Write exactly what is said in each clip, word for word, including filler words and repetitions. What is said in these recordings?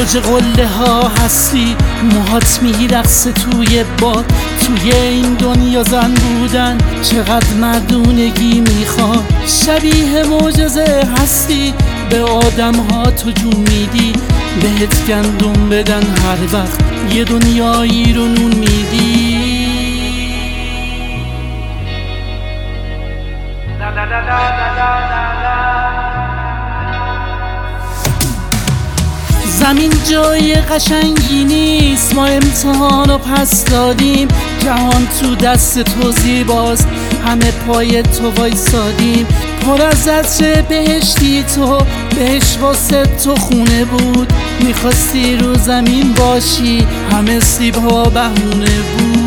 اوج قله ها هستی، موهات میرقصه توی باد. توی این دنیا زن بودن چقدر مردونگی میخواد. شبیه معجزه هستی، به آدم ها تو جون میدی. بهت گندم بدن هر وقت یه دنیایی رو نون میدی. زمین جای قشنگی نیست، ما امتحانو پس دادیم. جهان تو دست تو زیباست، همه پای تو وایسادیم. پر از عطر بهشتی تو، بهش واسه تو خونه بود. میخواستی رو زمین باشی، همه سیبها بهونه بود.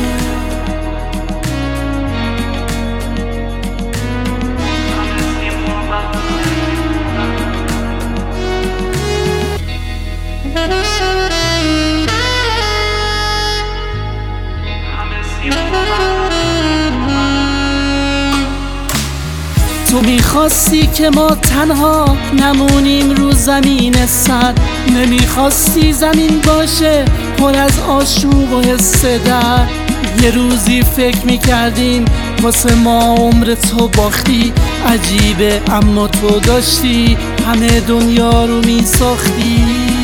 تو میخواستی که ما تنها نمونیم رو زمین سر. نمیخواستی زمین باشه پر از آشوب و حس درد. یه روزی فکر میکردیم واسه ما عمر تو باختی. عجیبه اما تو داشتی همه دنیا رو میساختی.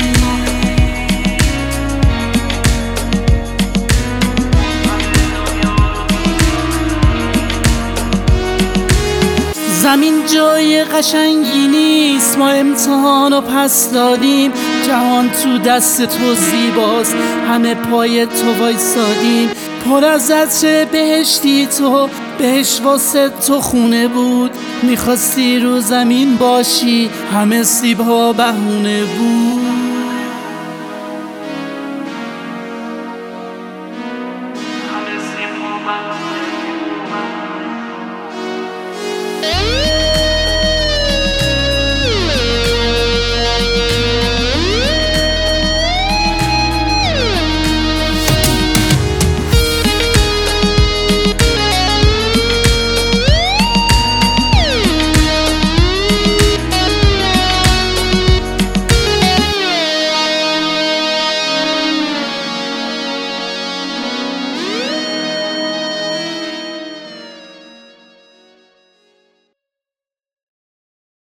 زمین جای قشنگی نیست، ما امتحانو پس دادیم. جهان تو دست تو زیباست، همه پای تو وایسادیم. پر از عطر بهشتی تو، بهش واسه تو خونه بود. میخواستی رو زمین باشی، همه سیبها بهونه بود.